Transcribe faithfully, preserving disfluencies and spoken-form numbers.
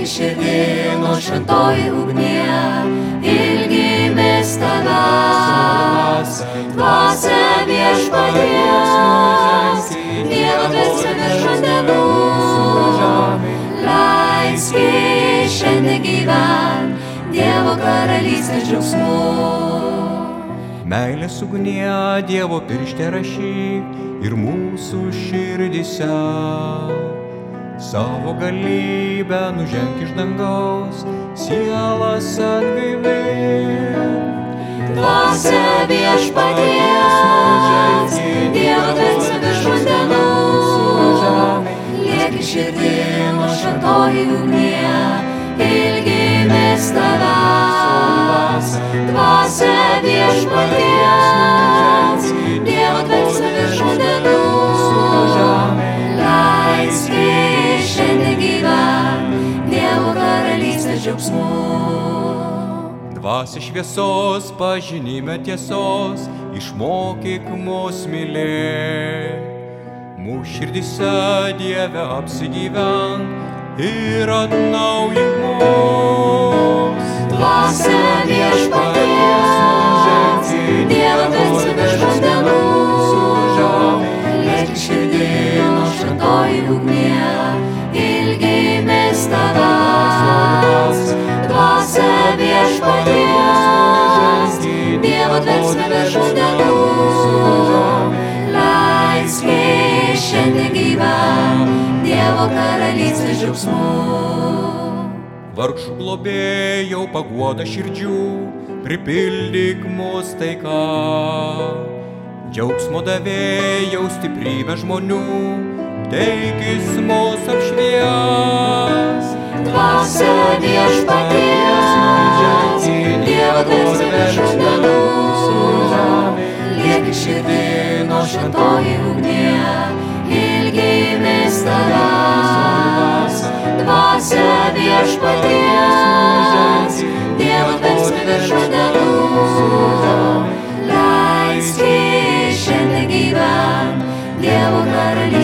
Lieki širdį nuo šventoji ugnie, ilgimės tavęs, dvasia viešpaties, Dievo dvasia virš vandenų, leisk šiandien gyvent Dievo karalystės džiaugsmu. Meilės ugnie Dievo piršte rašyk ir mūsų širdyse. Savo galybę nuženk iš dangaus, sielas atgaivink. Dvasia viešpaties, Dievo dvasia virš vandenų, lieki širdį nuo šventoji ugnie, ilgimės tavęs, dvasia viešpaties, Dievo dvasia virš vandenų, leisk šiandien gyvent Dievo karalystės džiaugsmu. Dvasia šviesos, pažinime tiesos, išmokyk mus mylėt. Mūsų širdyse Dieve apsigyvenk ir atnaujink mus. Dvasia viešpaties, Dievo dvasia virš vandenų, lieki širdį nuo šventoji ugnie, ilgimės tavęs, dvasia viešpaties, Dievo dvasia virš vandenų, leisk šiandien gyvent Dievo karalystės džiaugsmu. Vargšų globėjau paguoda širdžių, pripildyk mus taika. Džiaugsmo davėjau stiprybę žmonių, teikis mus apšvies. Dvasia viešpaties, Dievo dvasia virš vandenų, lieki širdį nuo šventoji ugnie, ilgimės tavęs, dvasia viešpaties, Dievo dvasia virš vandenų, leisk šiandien gyvent Dievo karalystės